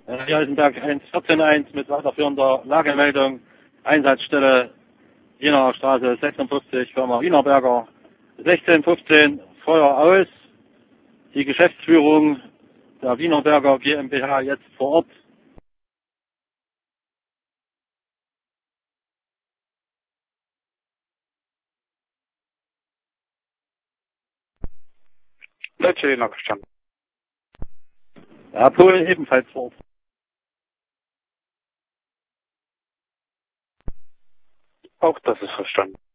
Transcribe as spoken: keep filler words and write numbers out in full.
Äh, Hier Eisenberg eins vierzehn eins mit weiterführender Lagemeldung. Einsatzstelle Wiener Straße sechsundfünfzig, Firma Wienerberger. sechzehn fünfzehn, Feuer aus. Die Geschäftsführung der Wienerberger GmbH jetzt vor Ort. Deutsche Wiener verstanden. Herr Pohl ebenfalls vor Ort. Auch das ist verstanden.